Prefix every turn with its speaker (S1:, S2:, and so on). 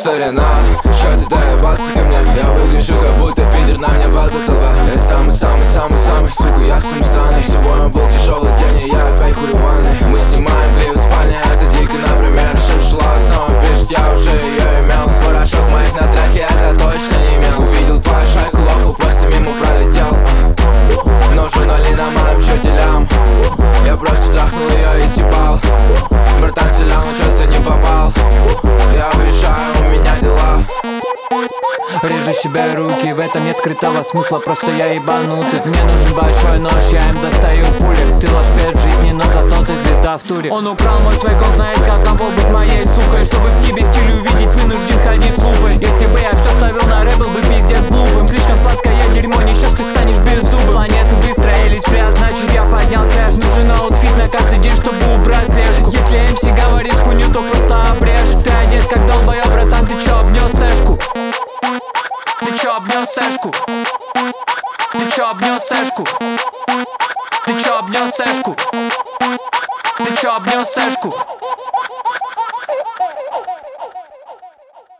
S1: соряна. Чё ты доебался ко мне? Я выгляжу как будто пидор, на мне болтает толпа. Я самый-самый-самый-самый, сука, я самый странный. Сегодня был тяжелый день, и я опять курю в ванной. Мы снимаем клип в спальне, это дико, например. Шла снова пишет, я уже ее имел. Порошок в моих ноздрях, я это точно не имел. Увидел твою шайку, лоху, просто мимо пролетел. Но журнали на моем счете лям. Я просто трахнул ее и съебал. Братан стрелял, но чё-то не попал. Я уезжаю, у меня дела.
S2: Режу себе руки, в этом нет скрытого смысла, просто я ебанутый. Мне нужен большой нож, я им достаю пули. Ты ложь перед жизни, но зато ты звезда в туре. Он украл мой свайк, он знает, каково быть моей сукой. Чтобы в тебе стиль увидеть, вынужден ходить с лупой. Если бы я все ставил на рэп, был бы пиздец глупым. Слишком сладкое дерьмо, не сейчас ты станешь беззубым. Планеты выстроились в ряд, значит я поднял кэш. Нужен аутфит на каждый день, чтобы убрать слежку. Если МС говорит хуйню, то просто обрежь. Ты одет как долбоёб, братан, ты чё обнес сэшку? Ты чё обнес сэшку? Ты чё обнес сэшку? Ты чё обнес сэшку? Ты чё обнес сэшку?